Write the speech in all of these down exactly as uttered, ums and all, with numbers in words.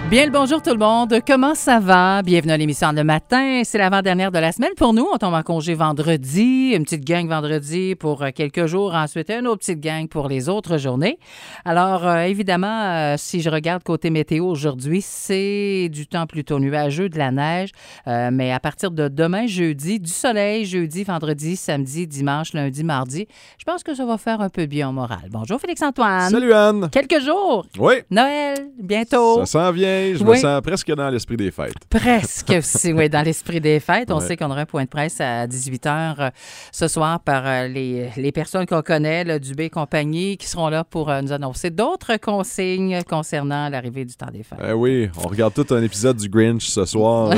Bien le bonjour tout le monde, comment ça va? Bienvenue à l'émission Le Matin, c'est l'avant-dernière de la semaine pour nous. On tombe en congé vendredi, une petite gang vendredi pour quelques jours, ensuite une autre petite gang pour les autres journées. Alors euh, évidemment, euh, si je regarde côté météo aujourd'hui, c'est du temps plutôt nuageux, de la neige, euh, mais à partir de demain jeudi, du soleil jeudi, vendredi, samedi, dimanche, lundi, mardi, je pense que ça va faire un peu bien au moral. Bonjour Félix-Antoine. Salut Anne. Quelques jours. Oui. Noël, bientôt. Ça s'en vient. Je oui. me sens presque dans l'esprit des fêtes. Presque aussi, oui, dans l'esprit des fêtes. On ouais. sait qu'on aura un point de presse à dix-huit heures euh, ce soir par euh, les, les personnes qu'on connaît, le Dubé et compagnie, qui seront là pour euh, nous annoncer d'autres consignes concernant l'arrivée du temps des fêtes. Eh oui, on regarde tout un épisode du Grinch ce soir.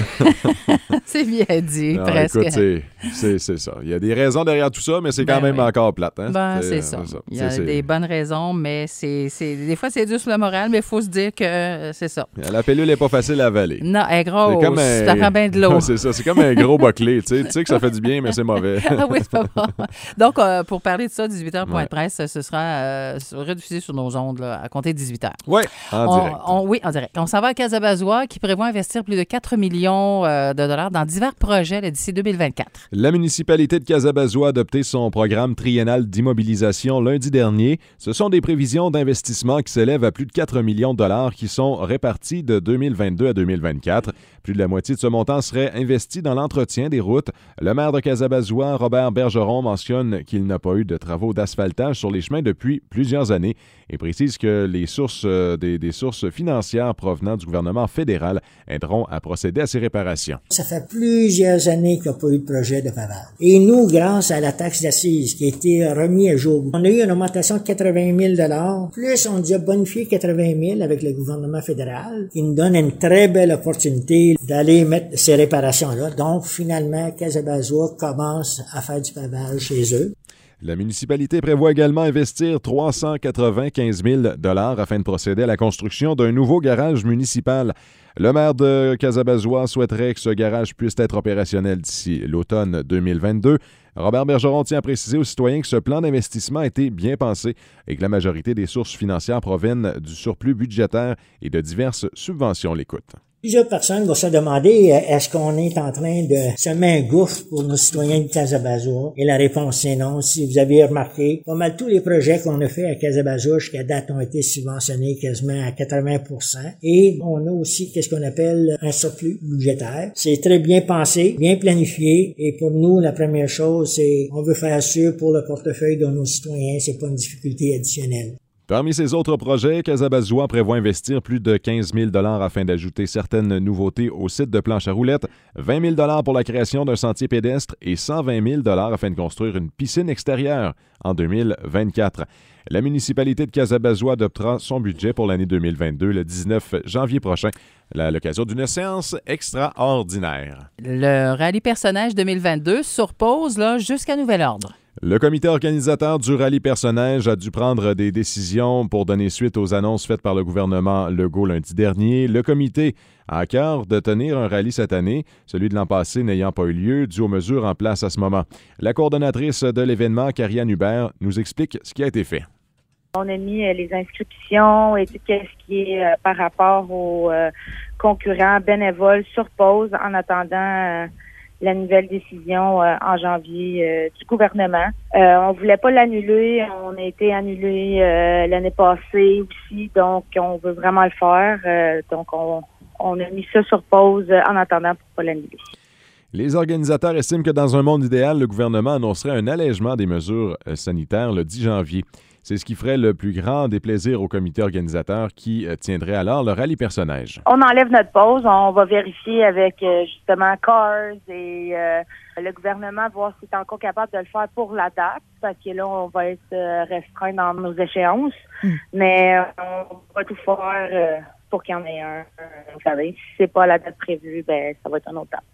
C'est bien dit, non, presque. Écoute, c'est, c'est, c'est ça. Il y a des raisons derrière tout ça, mais c'est quand ben même oui. encore plate. Hein? Ben, c'est, c'est, ça. c'est ça. Il y a c'est, des c'est... bonnes raisons, mais c'est, c'est des fois, c'est dur sur le moral, mais il faut se dire que euh, c'est ça. La pilule n'est pas facile à avaler. Non, elle est grosse. C'est comme un... Ça prend bien de l'eau. c'est ça. C'est comme un gros boclé. Tu sais, tu sais que ça fait du bien, mais c'est mauvais. Ah oui, c'est pas bon. Donc, euh, pour parler de ça, dix-huit heures, point ouais. de presse, ce sera euh, rediffusé sur nos ondes là, à compter de dix-huit heures. Oui, en on, direct. On, oui, en direct. On s'en va à Casabazois qui prévoit investir plus de quatre millions euh, de dollars dans divers projets là, d'ici deux mille vingt-quatre. La municipalité de Casabazois a adopté son programme triennal d'immobilisation lundi dernier. Ce sont des prévisions d'investissement qui s'élèvent à plus de quatre millions de dollars qui sont répartis de deux mille vingt-deux à deux mille vingt-quatre. Plus de la moitié de ce montant serait investi dans l'entretien des routes. Le maire de Casabazois, Robert Bergeron, mentionne qu'il n'a pas eu de travaux d'asphaltage sur les chemins depuis plusieurs années et précise que les sources, euh, des, des sources financières provenant du gouvernement fédéral aideront à procéder à ces réparations. Ça fait plusieurs années qu'il n'y a pas eu de projet de pavage. Et nous, grâce à la taxe d'assises qui a été remise à jour, on a eu une augmentation de quatre-vingt mille dollars. Plus, on nous a bonifié quatre-vingt mille avec le gouvernement fédéral, qui nous donne une très belle opportunité d'aller mettre ces réparations-là. Donc, finalement, Casabazois commence à faire du pavage chez eux. La municipalité prévoit également investir trois cent quatre-vingt-quinze mille dollars afin de procéder à la construction d'un nouveau garage municipal. Le maire de Casabazois souhaiterait que ce garage puisse être opérationnel d'ici l'automne deux mille vingt-deux. Robert Bergeron tient à préciser aux citoyens que ce plan d'investissement a été bien pensé et que la majorité des sources financières proviennent du surplus budgétaire et de diverses subventions l'écoutent. Plusieurs personnes vont se demander euh, est-ce qu'on est en train de semer un gouffre pour nos citoyens de Casabazois? Et la réponse c'est non. Si vous avez remarqué, pas mal tous les projets qu'on a fait à Casabazois jusqu'à date ont été subventionnés quasiment à quatre-vingts pour cent. Et on a aussi qu'est-ce qu'on appelle un surplus budgétaire. C'est très bien pensé, bien planifié. Et pour nous, la première chose, c'est on veut faire sûr pour le portefeuille de nos citoyens. C'est pas une difficulté additionnelle. Parmi ces autres projets, Casabazois prévoit investir plus de quinze mille dollars afin d'ajouter certaines nouveautés au site de planche à roulettes, vingt mille dollars pour la création d'un sentier pédestre et cent vingt mille dollars afin de construire une piscine extérieure en deux mille vingt-quatre. La municipalité de Casabazois adoptera son budget pour l'année deux mille vingt-deux le dix-neuf janvier prochain, à l'occasion d'une séance extraordinaire. Le rallye personnage deux mille vingt-deux sur pause là, jusqu'à nouvel ordre. Le comité organisateur du rallye personnage a dû prendre des décisions pour donner suite aux annonces faites par le gouvernement Legault lundi dernier. Le comité a à cœur de tenir un rallye cette année, celui de l'an passé n'ayant pas eu lieu dû aux mesures en place à ce moment. La coordonnatrice de l'événement, Karianne Hubert, nous explique ce qui a été fait. On a mis euh, les inscriptions et tout ce qui est euh, par rapport aux euh, concurrents bénévoles sur pause en attendant euh, la nouvelle décision euh, en janvier euh, du gouvernement. Euh, on voulait pas l'annuler, on a été annulé euh, l'année passée aussi, donc on veut vraiment le faire. Euh, donc on, on a mis ça sur pause en attendant pour pas l'annuler. Les organisateurs estiment que dans un monde idéal, le gouvernement annoncerait un allègement des mesures sanitaires le dix janvier. C'est ce qui ferait le plus grand déplaisir au comité organisateur qui euh, tiendrait alors le rallye personnage. On enlève notre pause, on va vérifier avec euh, justement Cars et euh, le gouvernement, voir s'il est encore capable de le faire pour la date, parce que là, on va être euh, restreint dans nos échéances. Mm. Mais euh, on va tout faire euh, pour qu'il y en ait un. Vous savez, si c'est pas la date prévue, ben ça va être un autre date.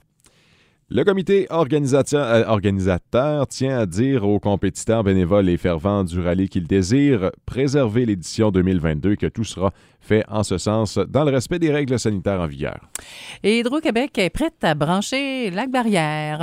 Le comité organisateur, euh, organisateur tient à dire aux compétiteurs bénévoles et fervents du rallye qu'ils désirent préserver l'édition deux mille vingt-deux et que tout sera fait en ce sens dans le respect des règles sanitaires en vigueur. Et Hydro-Québec est prête à brancher Lac-Barrière.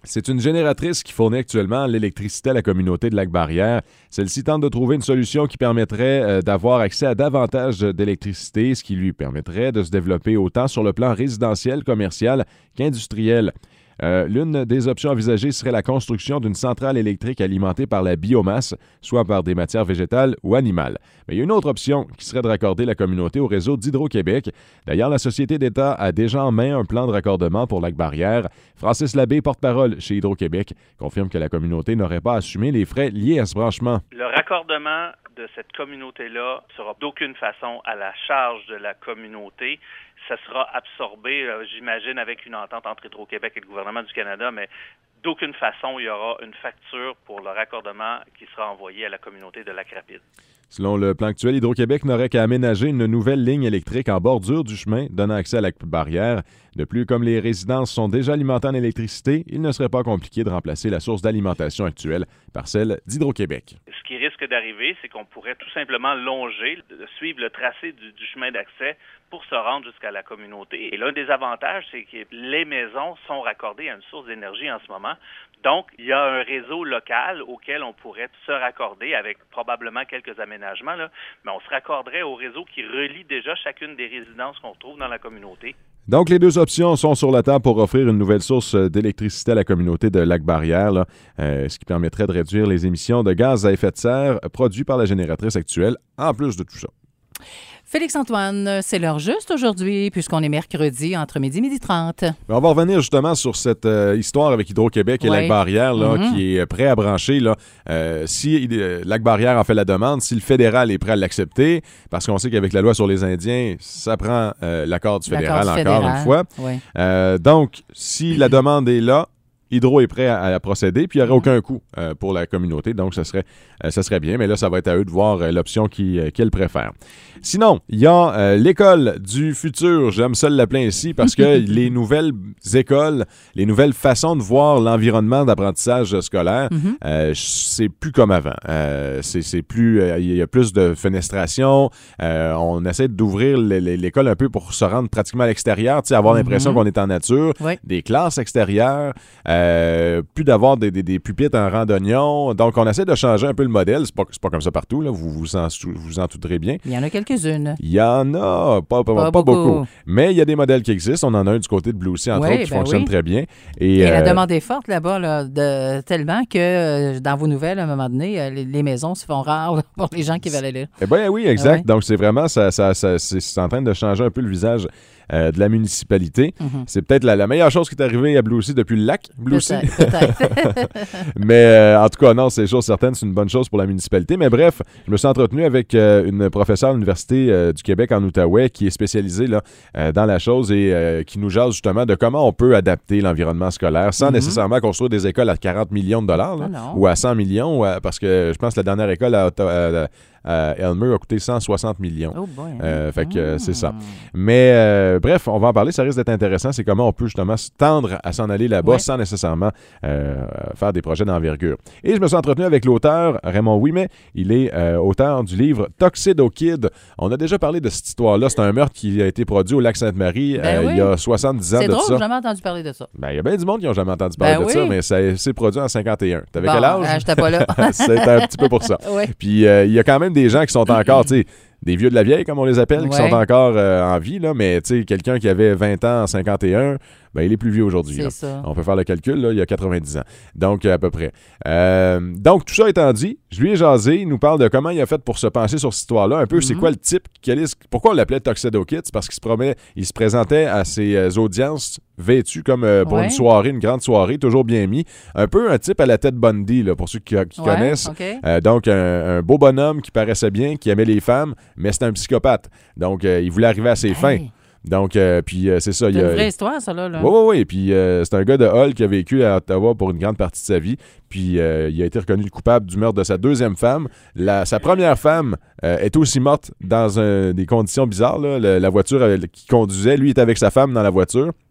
C'est une génératrice qui fournit actuellement l'électricité à la communauté de Lac-Barrière. Celle-ci tente de trouver une solution qui permettrait euh, d'avoir accès à davantage d'électricité, ce qui lui permettrait de se développer autant sur le plan résidentiel, commercial qu'industriel. Euh, l'une des options envisagées serait la construction d'une centrale électrique alimentée par la biomasse, soit par des matières végétales ou animales. Mais il y a une autre option qui serait de raccorder la communauté au réseau d'Hydro-Québec. D'ailleurs, la Société d'État a déjà en main un plan de raccordement pour Lac-Barrière. Francis Labbé, porte-parole chez Hydro-Québec, confirme que la communauté n'aurait pas à assumer les frais liés à ce branchement. Le raccordement de cette communauté-là sera d'aucune façon à la charge de la communauté. Ça sera absorbé, euh, j'imagine, avec une entente entre Hydro-Québec et le gouvernement du Canada, mais d'aucune façon, il y aura une facture pour le raccordement qui sera envoyée à la communauté de Lac-Rapide. Selon le plan actuel, Hydro-Québec n'aurait qu'à aménager une nouvelle ligne électrique en bordure du chemin donnant accès à Lac-Barrière. De plus, comme les résidences sont déjà alimentées en électricité, il ne serait pas compliqué de remplacer la source d'alimentation actuelle par celle d'Hydro-Québec. Ce qui risque d'arriver, c'est qu'on pourrait tout simplement longer, suivre le tracé du, du chemin d'accès pour se rendre jusqu'à la communauté. Et l'un des avantages, c'est que les maisons sont raccordées à une source d'énergie en ce moment. Donc, il y a un réseau local auquel on pourrait se raccorder avec probablement quelques aménagements, là, mais on se raccorderait au réseau qui relie déjà chacune des résidences qu'on trouve dans la communauté. Donc, les deux options sont sur la table pour offrir une nouvelle source d'électricité à la communauté de Lac-Barrière, là, euh, ce qui permettrait de réduire les émissions de gaz à effet de serre produits par la génératrice actuelle, en plus de tout ça. Félix-Antoine, c'est l'heure juste aujourd'hui, puisqu'on est mercredi entre midi et midi trente. On va revenir justement sur cette euh, histoire avec Hydro-Québec et ouais. Lac-Barrière là, mm-hmm. qui est prêt à brancher. Là. Euh, si euh, Lac-Barrière en fait la demande, si le fédéral est prêt à l'accepter, parce qu'on sait qu'avec la loi sur les Indiens, ça prend euh, l'accord du fédéral l'accord du encore fédéral. Une fois. Ouais. Euh, donc, si la demande est là, Hydro est prêt à, à procéder, puis il n'y aurait aucun coût euh, pour la communauté, donc ça serait, euh, ça serait bien, mais là, ça va être à eux de voir euh, l'option qui, euh, qu'ils préfèrent. Sinon, il y a euh, l'école du futur, j'aime ça l'appeler ainsi, parce que les nouvelles écoles, les nouvelles façons de voir l'environnement d'apprentissage scolaire, mm-hmm. euh, c'est plus comme avant. Euh, c'est, c'est plus, euh, il y a plus de fenestration, euh, on essaie d'ouvrir l'école un peu pour se rendre pratiquement à l'extérieur, tu sais, avoir mm-hmm. l'impression qu'on est en nature, oui. des classes extérieures, euh, Euh, plus d'avoir des, des, des pupitres en rang d'oignon. Donc, on essaie de changer un peu le modèle. C'est pas, c'est pas comme ça partout, là. Vous vous en, vous en douterez bien. Il y en a quelques-unes. Il y en a, pas, pas, pas, pas beaucoup. beaucoup. Mais il y a des modèles qui existent. On en a un du côté de Blue Sea, entre oui, autres, qui ben fonctionne oui. très bien. Et, Et euh, la demande est forte là-bas, là, de, tellement que euh, dans vos nouvelles, à un moment donné, euh, les, les maisons se font rares là, pour les gens qui veulent aller là. Eh bien oui, exact. Ouais. Donc, c'est vraiment, ça, ça, ça, c'est, c'est en train de changer un peu le visage Euh, de la municipalité. Mm-hmm. C'est peut-être la, la meilleure chose qui est arrivée à Blue Sea depuis le lac Blue Sea. Peut-être, peut-être. Mais euh, en tout cas, non, c'est chose certaine, c'est une bonne chose pour la municipalité. Mais bref, je me suis entretenu avec euh, une professeure à l'Université euh, du Québec en Outaouais qui est spécialisée là, euh, dans la chose et euh, qui nous jase justement de comment on peut adapter l'environnement scolaire sans mm-hmm. nécessairement construire des écoles à quarante millions de dollars là, ah ou à cent millions, ou à, parce que je pense que la dernière école à Ottawa, à, à Elmer a coûté cent soixante millions. Oh boy, euh, fait que euh, c'est ça. Mais euh, bref, on va en parler. Ça risque d'être intéressant. C'est comment on peut justement tendre à s'en aller là-bas ouais. sans nécessairement euh, faire des projets d'envergure. Et je me suis entretenu avec l'auteur Raymond Ouimet. Il est euh, auteur du livre Tuxedo Kid. On a déjà parlé de cette histoire-là. C'est un meurtre qui a été produit au Lac-Sainte-Marie ben euh, oui. il y a soixante-dix ans c'est de drôle, ça. j'ai jamais entendu parler de ça. Ben, il y a bien du monde qui n'ont jamais entendu parler ben de oui. ça, mais ça s'est produit en cinquante et un. T'avais bon, quel âge? Euh, j'étais pas là. C'était un petit peu pour ça. Oui. Puis euh, il y a quand même des gens qui sont encore, tu sais, des vieux de la vieille, comme on les appelle, ouais. qui sont encore euh, en vie, là, mais tu sais, quelqu'un qui avait vingt ans en cinquante et un, ben, il est plus vieux aujourd'hui. C'est là. Ça. On peut faire le calcul, là, il y a quatre-vingt-dix ans. Donc, à peu près. Euh, donc, tout ça étant dit, je lui ai jasé, il nous parle de comment il a fait pour se pencher sur cette histoire-là, un peu, mm-hmm. c'est quoi le type, quel est, pourquoi on l'appelait Tuxedo Kid, c'est parce qu'il se, promet, il se présentait à ses euh, audiences vêtu comme euh, pour ouais. une soirée, une grande soirée, toujours bien mis. Un peu un type à la Ted Bundy, là, pour ceux qui, qui ouais, connaissent. Okay. Euh, donc, un, un beau bonhomme qui paraissait bien, qui aimait les femmes, mais c'était un psychopathe. Donc, euh, il voulait arriver à ses hey. fins. Donc, euh, puis euh, c'est ça. C'est il y a, une vraie histoire, ça, là. là. Oui, oui, oui. Puis euh, c'est un gars de Hull qui a vécu à Ottawa pour une grande partie de sa vie. Puis euh, il a été reconnu coupable du meurtre de sa deuxième femme. La, sa première femme euh, est aussi morte dans un, des conditions bizarres. Là. Le, la voiture elle, qui conduisait, lui était avec sa femme dans la voiture.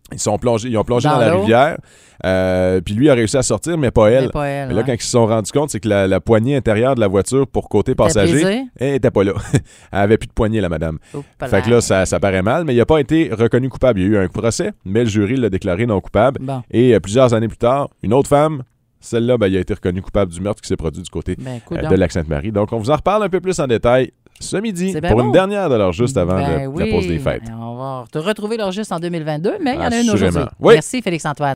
Ils, sont plongés, ils ont plongé Dans dans, la l'eau. rivière. Euh, puis lui a réussi à sortir, mais pas elle. Mais pas elle, Mais là, ouais. quand ils se sont rendus compte, c'est que la, la poignée intérieure de la voiture pour côté passager, brisée? elle était pas là. Elle avait plus de poignée, la madame. Oups, Fait que là, ça, ça paraît mal, mais il n'a pas été reconnu coupable. Il y a eu un procès, mais le jury l'a déclaré non coupable. Bon. Et euh, plusieurs années plus tard, une autre femme, celle-là, ben, il a été reconnu coupable du meurtre qui s'est produit du côté Ben, euh, coudonc. de Lac-Sainte-Marie. Donc, on vous en reparle un peu plus en détail ce midi C'est bien pour bon. une dernière de l'heure juste avant Ben le- oui. la pause des fêtes. On va te retrouver l'heure juste en deux mille vingt-deux, mais il y en a une Assurément. aujourd'hui. Oui. Merci, Félix-Antoine.